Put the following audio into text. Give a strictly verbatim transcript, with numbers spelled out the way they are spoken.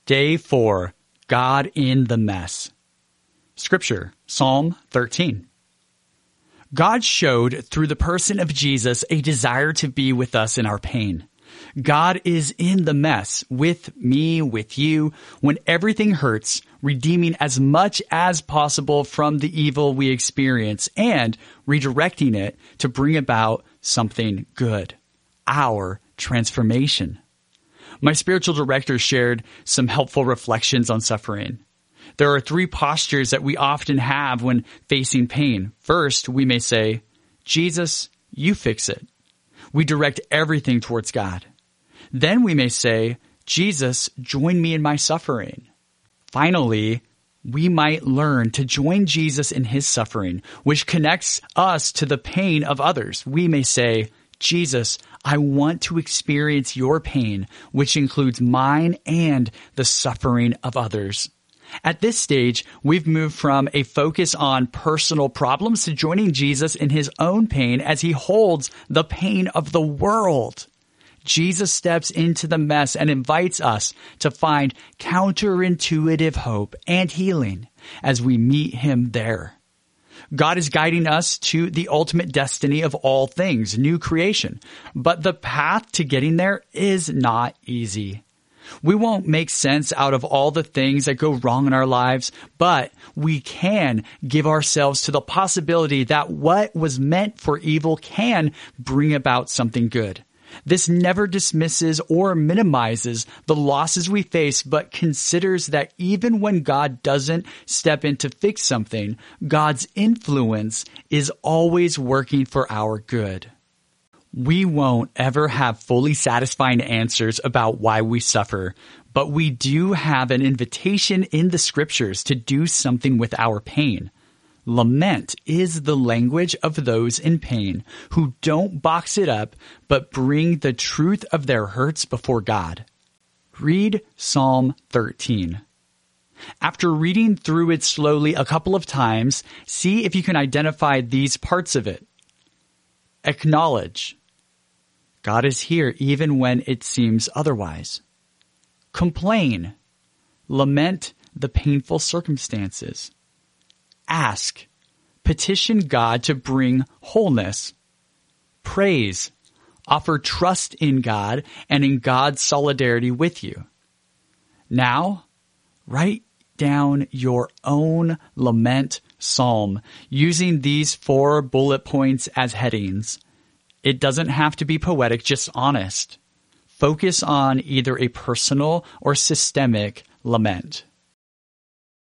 Day four, God in the mess. Scripture, Psalm thirteen. God showed through the person of Jesus a desire to be with us in our pain. God is in the mess with me, with you, when everything hurts, redeeming as much as possible from the evil we experience and redirecting it to bring about something good, our transformation. My spiritual director shared some helpful reflections on suffering. There are three postures that we often have when facing pain. First, we may say, Jesus, you fix it. We direct everything towards God. Then we may say, Jesus, join me in my suffering. Finally, we might learn to join Jesus in his suffering, which connects us to the pain of others. We may say, Jesus, I want to experience your pain, which includes mine and the suffering of others. At this stage, we've moved from a focus on personal problems to joining Jesus in his own pain as he holds the pain of the world. Jesus steps into the mess and invites us to find counterintuitive hope and healing as we meet him there. God is guiding us to the ultimate destiny of all things, new creation. But the path to getting there is not easy. We won't make sense out of all the things that go wrong in our lives, but we can give ourselves to the possibility that what was meant for evil can bring about something good. This never dismisses or minimizes the losses we face, but considers that even when God doesn't step in to fix something, God's influence is always working for our good. We won't ever have fully satisfying answers about why we suffer, but we do have an invitation in the scriptures to do something with our pain. Lament is the language of those in pain who don't box it up, but bring the truth of their hurts before God. Read Psalm thirteen. After reading through it slowly a couple of times, see if you can identify these parts of it. Acknowledge. God is here even when it seems otherwise. Complain. Lament the painful circumstances. Ask. Petition God to bring wholeness. Praise. Offer trust in God and in God's solidarity with you. Now, write down your own lament psalm using these four bullet points as headings. It doesn't have to be poetic, just honest. Focus on either a personal or systemic lament.